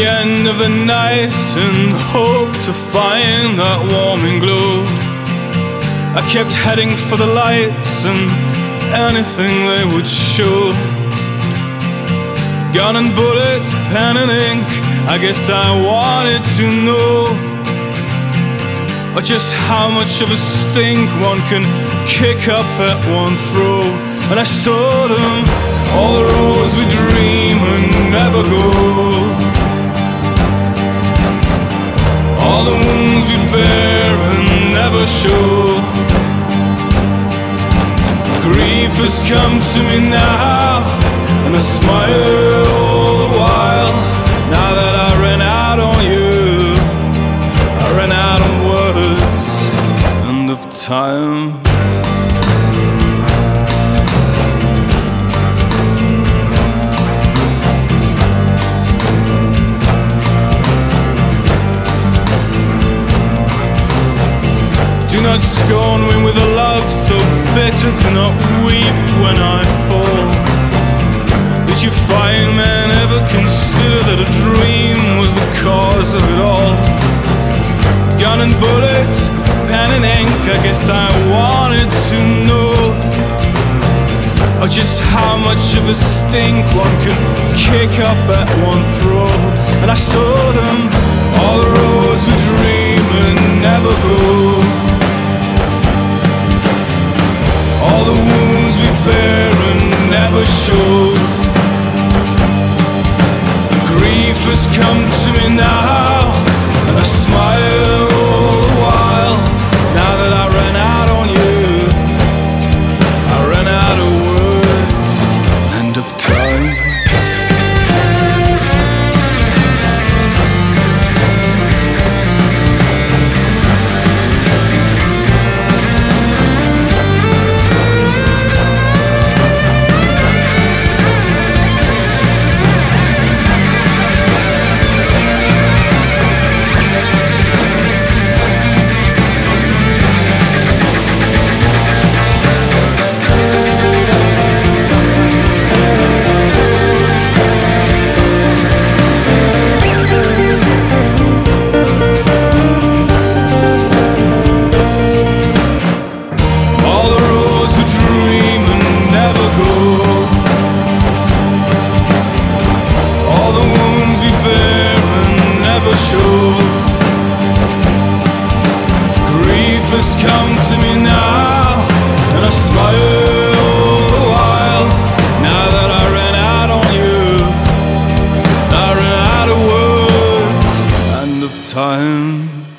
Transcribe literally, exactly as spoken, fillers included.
the end of the night and hope to find that warming glow. I kept heading for the lights and anything they would show. Gun and bullet, pen and ink, I guess I wanted to know or just how much of a stink one can kick up at one throw. And I saw them, all the roads we dream and never go, all the wounds we bear and never show. Grief has come to me now, and I smile all the while. Now that I ran out on you, I ran out on words, end of time. Do not scorn me with a love so bitter, do not weep when I fall. Did you find man ever consider that a dream was the cause of it all? Gun and bullets, pen and ink, I guess I wanted to know or just how much of a stink one can kick up at one throw. And I saw them, all the roads we dream and never go, all the wounds we bear and never show. Grief has come to me now, and I smile all the while. Now that I ran out on you, I ran out of words, end of time. Grief has come to me now, and I smile all the while. Now that I ran out on you, I ran out of words, end of time.